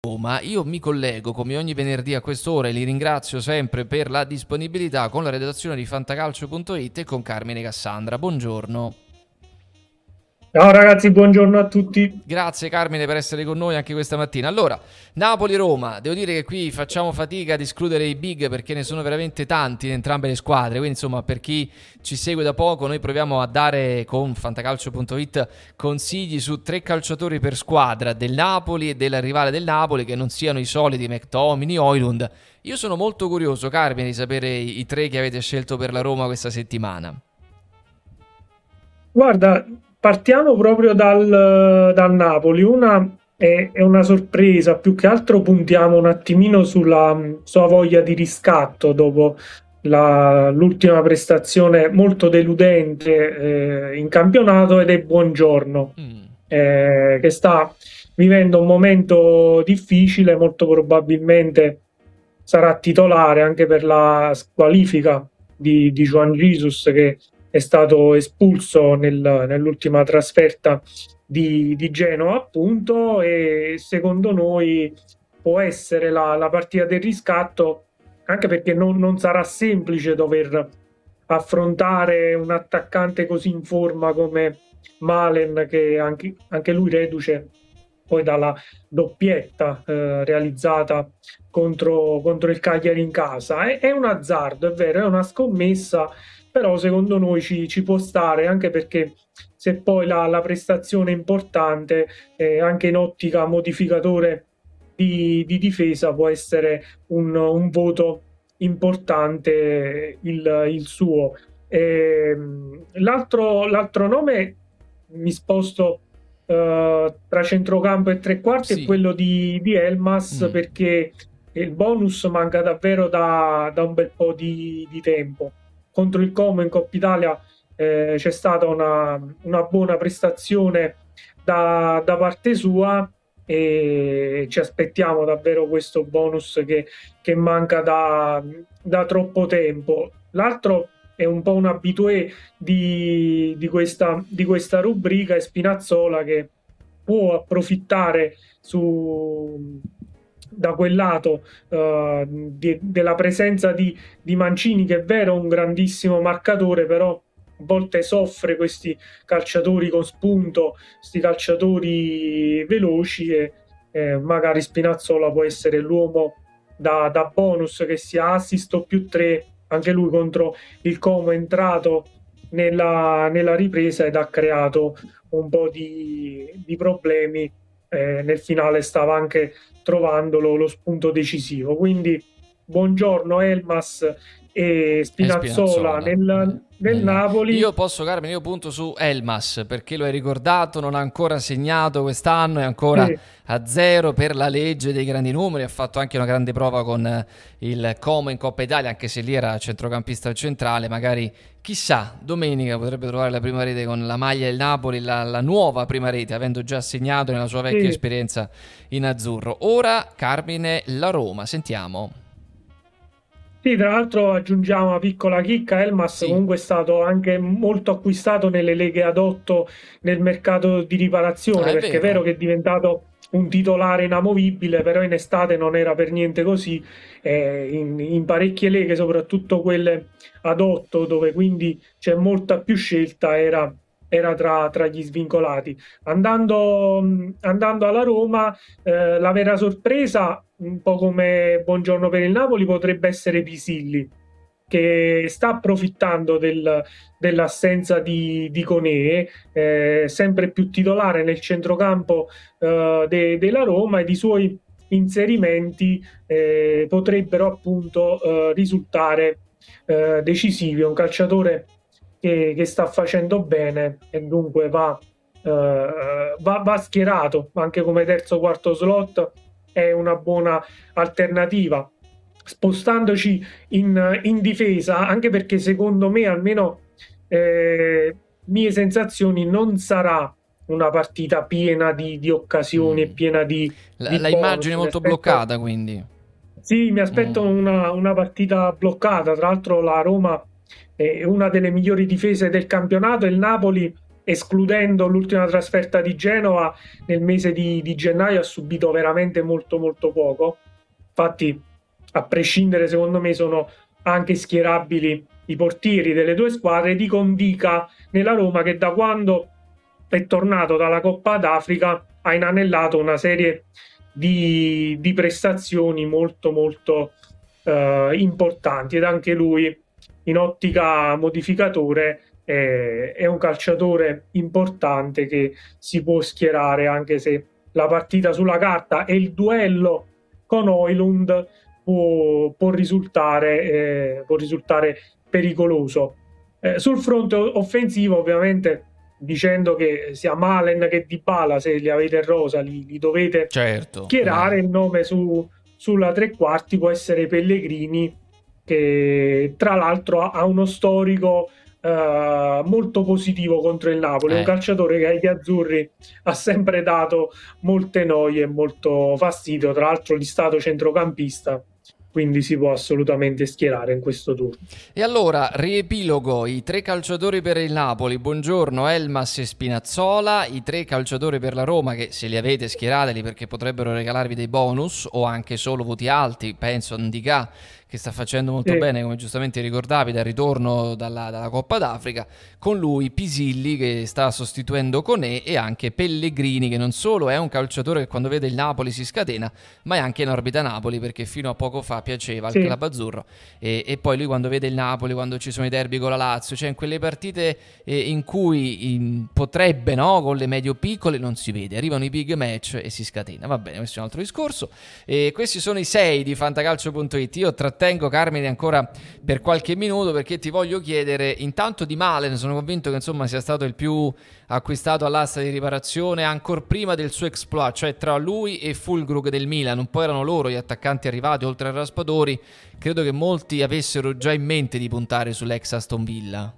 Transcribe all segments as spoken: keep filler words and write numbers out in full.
Roma. Io mi collego come ogni venerdì a quest'ora e li ringrazio sempre per la disponibilità con la redazione di fantacalcio punto it e con Carmine Cassandra. Buongiorno. Ciao ragazzi, buongiorno a tutti. Grazie Carmine per essere con noi anche questa mattina. Allora, Napoli-Roma, devo dire che qui facciamo fatica ad escludere i big perché ne sono veramente tanti in entrambe le squadre, quindi insomma per chi ci segue da poco noi proviamo a dare con fantacalcio punto it consigli su tre calciatori per squadra del Napoli e della rivale del Napoli che non siano i soliti McTominay, Højlund. Io sono molto curioso Carmine di sapere i, i tre che avete scelto per la Roma questa settimana. Guarda, partiamo proprio dal, dal Napoli. Una è, è una sorpresa, più che altro puntiamo un attimino sulla sua voglia di riscatto dopo la- l'ultima prestazione molto deludente eh, in campionato ed è Buongiorno, Mm. eh, che sta vivendo un momento difficile, molto probabilmente sarà titolare anche per la squalifica di, di Juan Jesus che è stato espulso nel- nell'ultima trasferta di, di Genoa, appunto, e secondo noi può essere la, la partita del riscatto, anche perché non, non sarà semplice dover affrontare un attaccante così in forma come Malen, che anche, anche lui reduce poi dalla doppietta eh, realizzata contro, contro il Cagliari in casa. È, è un azzardo, è vero, è una scommessa, però secondo noi ci, ci può stare, anche perché se poi la, la prestazione è importante, eh, anche in ottica modificatore di, di difesa, può essere un, un voto importante il, il suo. Ehm, l'altro, l'altro nome, mi sposto eh, tra centrocampo e tre quarti, è Sì. quello di, di Elmas, Mm. perché il bonus manca davvero da, da un bel po' di, di tempo. Contro il Como in Coppa Italia eh, c'è stata una, una buona prestazione da, da parte sua e ci aspettiamo davvero questo bonus che, che manca da, da troppo tempo. L'altro è un po' un habitué di, di questa, di questa rubrica, è Spinazzola, che può approfittare su, da quel lato eh, di- della presenza di, di Mancini, che è vero un grandissimo marcatore, però a volte soffre questi calciatori con spunto, questi calciatori veloci, e eh, magari Spinazzola può essere l'uomo da, da bonus, che sia assist o più tre, anche lui contro il Como è entrato nella, nella ripresa ed ha creato un po' di, di problemi. Eh, nel finale stava anche trovando lo, lo spunto decisivo. Quindi buongiorno Elmas e E Spinazzola Spinazzola ne- nel, nel nella- Napoli. Io posso, Carmine, io punto su Elmas perché lo hai ricordato, non ha ancora segnato quest'anno, è ancora Sì, a zero per la legge dei grandi numeri, ha fatto anche una grande prova con eh, il Como in Coppa Italia, anche se lì era centrocampista centrale, magari chissà, domenica potrebbe trovare la prima rete con la maglia del Napoli, la, la nuova prima rete, avendo già segnato nella sua vecchia sì. esperienza in azzurro. Ora, Carmine, la Roma, sentiamo. Sì, tra l'altro aggiungiamo una piccola chicca: Elmas Sì, comunque è stato anche molto acquistato nelle leghe ad otto nel mercato di ah, riparazione, è perché è vero vero. che è diventato un titolare inamovibile, però in estate non era per niente così. Eh, in, in parecchie leghe, soprattutto quelle ad otto, dove quindi c'è molta più scelta, era, era tra, tra gli svincolati. Andando, andando alla Roma, eh, la vera sorpresa, un po' come Buongiorno per il Napoli, potrebbe essere Pisilli, che sta approfittando del- dell'assenza di, di Conè, eh, sempre più titolare nel centrocampo eh, de- della Roma, ed i suoi inserimenti eh, potrebbero appunto eh, risultare eh, decisivi. È un calciatore che, che sta facendo bene e dunque va, eh, va, va schierato anche come terzo o quarto slot, è una buona alternativa. Spostandoci in, in difesa, anche perché secondo me, almeno eh, mie sensazioni, non sarà una partita piena di, di occasioni e Mm. piena di, La, di la immagine bonus. Mi molto aspetto, bloccata, quindi. sì, mi aspetto Mm. una, una partita bloccata. Tra l'altro la Roma è una delle migliori difese del campionato, e il Napoli escludendo l'ultima trasferta di Genova nel mese di, di gennaio, ha subito veramente molto molto poco. Infatti, a prescindere, secondo me sono anche schierabili i portieri delle due squadre. Dico un dica nella Roma che da quando è tornato dalla Coppa d'Africa ha inanellato una serie di, di prestazioni molto molto eh, importanti, ed anche lui in ottica modificatore è, è un calciatore importante che si può schierare, anche se la partita sulla carta e il duello con Højlund può, può, risultare, eh, può risultare pericoloso. Eh, sul fronte offensivo, ovviamente, dicendo che sia Malen che Dybala, se li avete in rosa, li, li dovete certo, schierare. eh. Il nome su, sulla tre quarti può essere Pellegrini, che tra l'altro ha uno storico Uh, molto positivo contro il Napoli, eh. un calciatore che agli azzurri ha sempre dato molte noie e molto fastidio, tra l'altro listato centrocampista, quindi si può assolutamente schierare in questo turno. E allora, riepilogo: i tre calciatori per il Napoli, buongiorno, Elmas e Spinazzola; i tre calciatori per la Roma, che se li avete schierateli perché potrebbero regalarvi dei bonus o anche solo voti alti, penso a Ndicà, che sta facendo molto sì. bene, come giustamente ricordavi, dal ritorno dalla, dalla Coppa d'Africa. Con lui Pisilli, che sta sostituendo Koné, e anche Pellegrini, che non solo è un calciatore che quando vede il Napoli si scatena, ma è anche in orbita Napoli, perché fino a poco fa piaceva al sì. club azzurro, e, e poi lui quando vede il Napoli, quando ci sono i derby con la Lazio, cioè in quelle partite eh, in cui in, potrebbe, no, con le medio piccole non si vede, arrivano i big match e si scatena. Va bene, questo è un altro discorso. E questi sono i sei di fantacalcio punto it. Io trattengo Carmine ancora per qualche minuto, perché ti voglio chiedere intanto di Malen. Sono convinto che insomma sia stato il più acquistato all'asta di riparazione ancor prima del suo exploit, cioè tra lui e Füllkrug del Milan. Un po' erano loro gli attaccanti arrivati oltre a Raspadori. Credo che molti avessero già in mente di puntare sull'ex Aston Villa.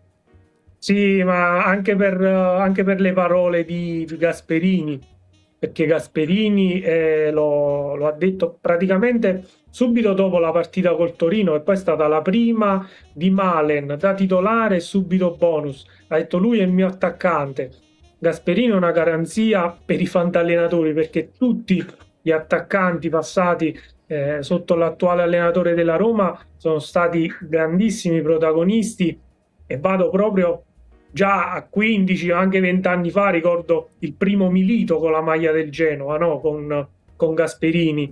Sì, ma anche per, anche per le parole di Gasperini, perché Gasperini eh, lo, lo ha detto praticamente subito dopo la partita col Torino, e poi è stata la prima di Malen da titolare e subito bonus. Ha detto: lui è il mio attaccante. Gasperini è una garanzia per i fantallenatori, perché tutti gli attaccanti passati eh, sotto l'attuale allenatore della Roma sono stati grandissimi protagonisti, e vado proprio già a quindici o anche venti anni fa. Ricordo il primo Milito con la maglia del Genoa, no? con, con Gasperini,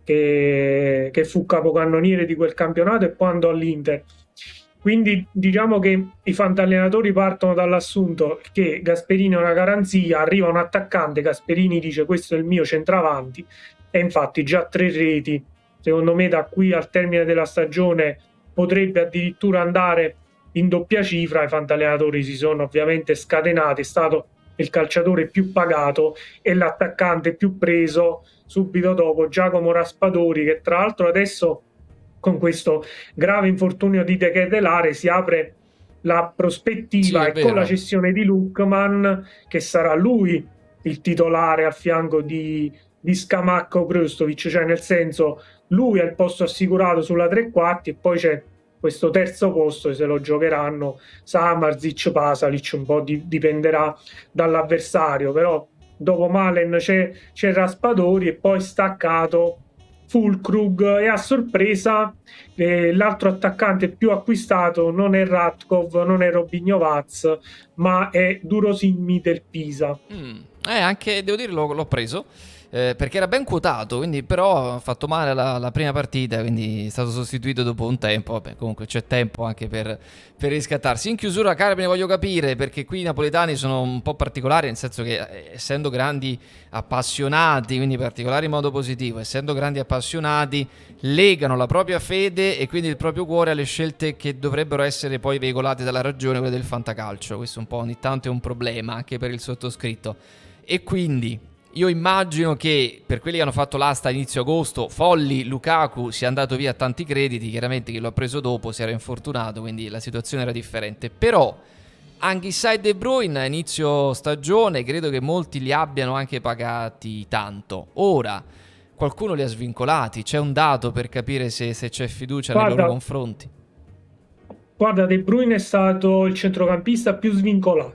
che, che fu capocannoniere di quel campionato e poi andò all'Inter. Quindi diciamo che i fantallenatori partono dall'assunto che Gasperini è una garanzia, arriva un attaccante, Gasperini dice: questo è il mio centravanti, e infatti già tre reti. Secondo me da qui al termine della stagione potrebbe addirittura andare in doppia cifra. I fantallenatori si sono ovviamente scatenati, è stato il calciatore più pagato e l'attaccante più preso subito dopo Giacomo Raspadori, che tra l'altro adesso con questo grave infortunio di De Ketelare si apre la prospettiva, sì, e con la cessione di Lookman, che sarà lui il titolare a fianco di, di Scamacca Krstovic, cioè nel senso lui ha il posto assicurato sulla tre quarti e poi c'è questo terzo posto, se lo giocheranno Samardzic, Pasalic, un po' di, dipenderà dall'avversario, però dopo Malen c'è, c'è Raspadori e poi staccato Füllkrug, e a sorpresa eh, l'altro attaccante più acquistato non è Ratkov, non è Robinho Vaz, ma è Durosinmi del Pisa. Mm. Eh, anche, devo dire, l'ho, l'ho preso. Eh, perché era ben quotato, quindi però ha fatto male la, la prima partita, quindi è stato sostituito dopo un tempo. Vabbè, comunque c'è tempo anche per, per riscattarsi. In chiusura, Carmine, voglio capire, perché qui i napoletani sono un po' particolari, nel senso che eh, essendo grandi appassionati, quindi particolari in modo positivo, essendo grandi appassionati, legano la propria fede e quindi il proprio cuore alle scelte che dovrebbero essere poi veicolate dalla ragione, quelle del fantacalcio. Questo un po' ogni tanto è un problema anche per il sottoscritto, e quindi io immagino che per quelli che hanno fatto l'asta a inizio agosto, folli, Lukaku sia andato via a tanti crediti, chiaramente chi lo ha preso dopo si era infortunato, quindi la situazione era differente. Però Anghissà e De Bruyne a inizio stagione credo che molti li abbiano anche pagati tanto. Ora qualcuno li ha svincolati, c'è un dato per capire se, se c'è fiducia guarda, nei loro confronti? Guarda, De Bruyne è stato il centrocampista più svincolato.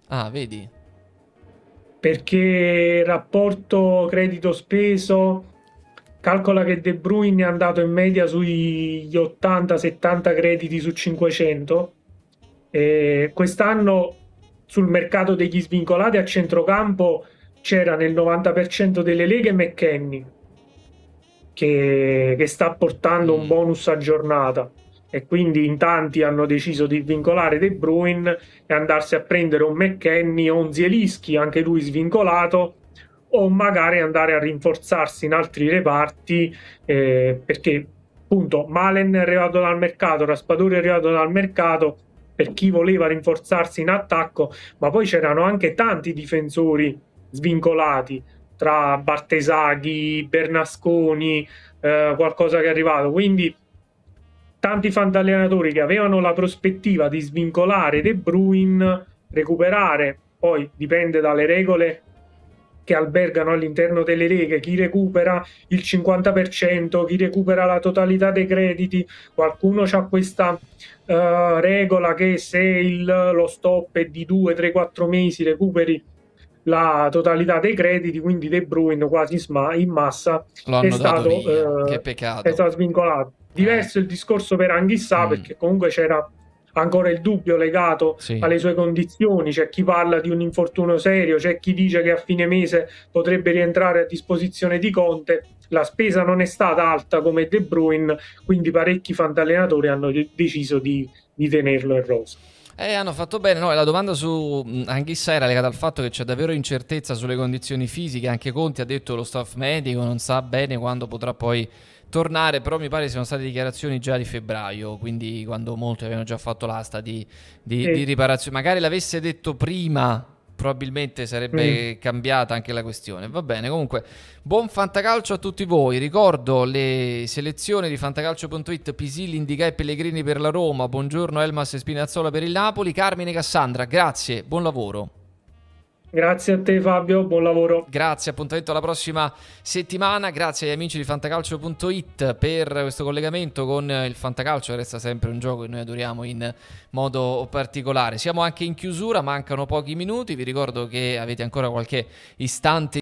Ah, vedi? Perché rapporto credito speso, calcola che De Bruyne è andato in media sugli ottanta settanta crediti su cinquecento. E quest'anno sul mercato degli svincolati a centrocampo c'era nel novanta per cento delle leghe McKennie, che, che sta portando un Mm. bonus a giornata, e quindi in tanti hanno deciso di vincolare De Bruyne e andarsi a prendere un McKennie o un Zielinski, anche lui svincolato, o magari andare a rinforzarsi in altri reparti, eh, perché appunto Malen è arrivato dal mercato, Raspadori è arrivato dal mercato per chi voleva rinforzarsi in attacco, ma poi c'erano anche tanti difensori svincolati tra Bartesaghi, Bernasconi, eh, qualcosa che è arrivato, quindi tanti fantallenatori che avevano la prospettiva di svincolare De Bruyne, recuperare, poi dipende dalle regole che albergano all'interno delle leghe, chi recupera il cinquanta per cento, chi recupera la totalità dei crediti. Qualcuno ha questa uh, regola che se il, lo stop è di due, tre, quattro mesi recuperi la totalità dei crediti, quindi De Bruyne quasi in massa Lo è hanno dato stato, via. Che uh, è peccato. stato svincolato. Diverso Eh. il discorso per Anghissà, Mm. perché comunque c'era ancora il dubbio legato Sì. alle sue condizioni, c'è chi parla di un infortunio serio, c'è chi dice che a fine mese potrebbe rientrare a disposizione di Conte. La spesa non è stata alta come De Bruyne, quindi parecchi fantallenatori hanno de- deciso di, di tenerlo in rosa. Eh, hanno fatto bene. No, la domanda su Anghissà era legata al fatto che c'è davvero incertezza sulle condizioni fisiche. Anche Conte ha detto lo staff medico non sa bene quando potrà poi tornare, però mi pare siano state dichiarazioni già di febbraio, quindi quando molti avevano già fatto l'asta di, di, E, di riparazione. Magari l'avesse detto prima, probabilmente sarebbe mm, cambiata anche la questione. Va bene, comunque, buon fantacalcio a tutti voi. Ricordo le selezioni di fantacalcio punto it: Pisilli, Indica e Pellegrini per la Roma, buongiorno Elmas e Spinazzola per il Napoli, Carmine Cassandra, grazie, buon lavoro. grazie a te Fabio, buon lavoro. Grazie, appuntamento alla prossima settimana. Grazie agli amici di fantacalcio punto it per questo collegamento con il fantacalcio, che resta sempre un gioco che noi adoriamo in modo particolare. Siamo anche in chiusura, mancano pochi minuti. Vi ricordo che avete ancora qualche istante